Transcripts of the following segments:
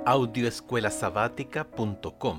Audioescuelasabática.com.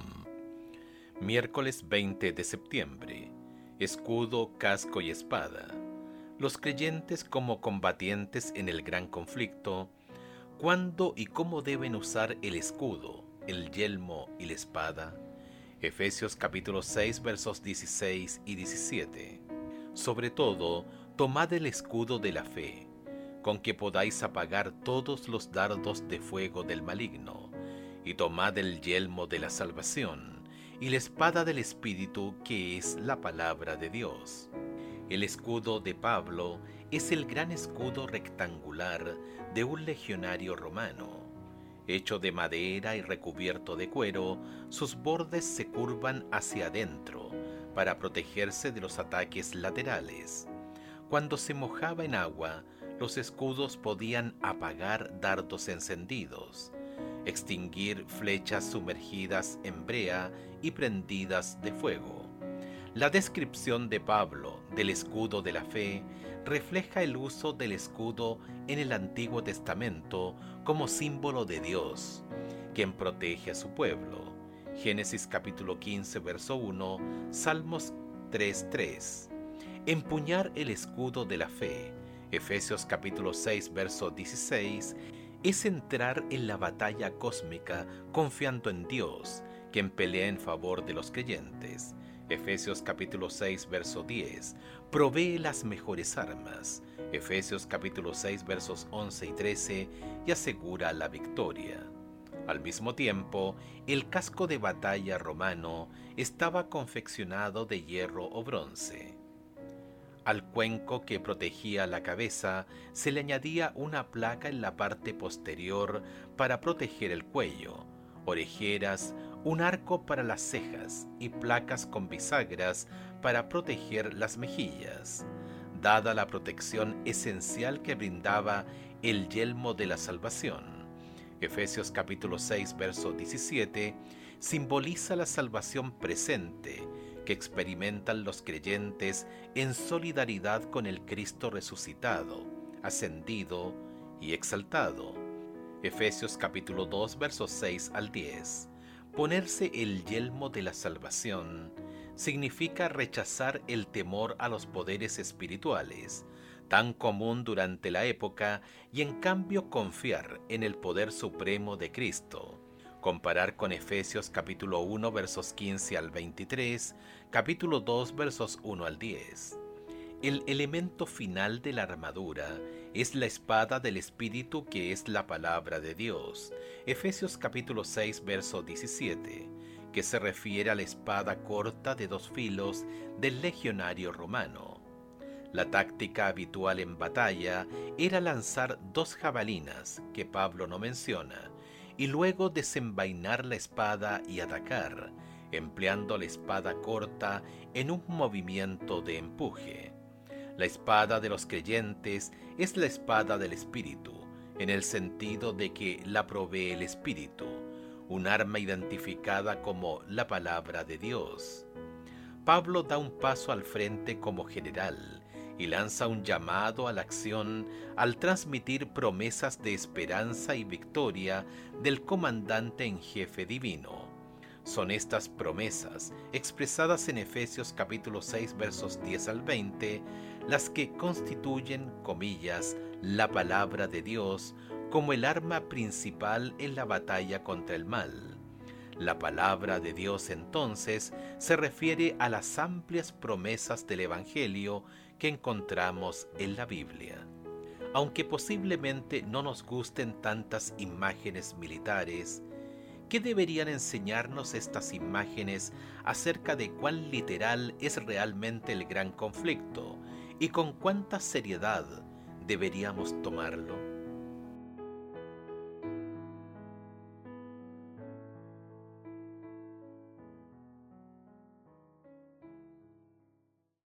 Miércoles 20 de septiembre. Escudo, casco y espada. Los creyentes como combatientes en el gran conflicto. ¿Cuándo y cómo deben usar el escudo, el yelmo y la espada? Efesios capítulo 6 versos 16 y 17. Sobre todo, tomad el escudo de la fe, con que podáis apagar todos los dardos de fuego del maligno, y tomad el yelmo de la salvación, y la espada del Espíritu, que es la palabra de Dios. El escudo de Pablo es el gran escudo rectangular de un legionario romano. Hecho de madera y recubierto de cuero, sus bordes se curvan hacia adentro para protegerse de los ataques laterales. Cuando se mojaba en agua, los escudos podían apagar dardos encendidos, extinguir flechas sumergidas en brea y prendidas de fuego. La descripción de Pablo del escudo de la fe refleja el uso del escudo en el Antiguo Testamento como símbolo de Dios, quien protege a su pueblo. Génesis capítulo 15, verso 1, Salmos 3:3. Empuñar el escudo de la fe, Efesios capítulo 6, verso 16, es entrar en la batalla cósmica confiando en Dios, quien pelea en favor de los creyentes. Efesios capítulo 6, verso 10, provee las mejores armas. Efesios capítulo 6, versos 11 y 13, y asegura la victoria. Al mismo tiempo, el casco de batalla romano estaba confeccionado de hierro o bronce. Al cuenco que protegía la cabeza se le añadía una placa en la parte posterior para proteger el cuello, orejeras, un arco para las cejas y placas con bisagras para proteger las mejillas, dada la protección esencial que brindaba el yelmo de la salvación. Efesios capítulo 6, verso 17, simboliza la salvación presente que experimentan los creyentes en solidaridad con el Cristo resucitado, ascendido y exaltado. Efesios capítulo 2, versos 6 al 10. Ponerse el yelmo de la salvación significa rechazar el temor a los poderes espirituales, tan común durante la época, y en cambio confiar en el poder supremo de Cristo. Comparar con Efesios capítulo 1 versos 15 al 23, capítulo 2 versos 1 al 10. El elemento final de la armadura es la espada del Espíritu, que es la palabra de Dios. Efesios capítulo 6 verso 17, que se refiere a la espada corta de 2 filos del legionario romano. La táctica habitual en batalla era lanzar 2 jabalinas, que Pablo no menciona, y luego desenvainar la espada y atacar, empleando la espada corta en un movimiento de empuje. La espada de los creyentes es la espada del Espíritu, en el sentido de que la provee el Espíritu, un arma identificada como la palabra de Dios. Pablo da un paso al frente como general y lanza un llamado a la acción al transmitir promesas de esperanza y victoria del comandante en jefe divino. Son estas promesas, expresadas en Efesios capítulo 6 versos 10 al 20, las que constituyen, comillas, la palabra de Dios como el arma principal en la batalla contra el mal. La palabra de Dios entonces se refiere a las amplias promesas del Evangelio que encontramos en la Biblia. Aunque posiblemente no nos gusten tantas imágenes militares, ¿qué deberían enseñarnos estas imágenes acerca de cuán literal es realmente el gran conflicto y con cuánta seriedad deberíamos tomarlo?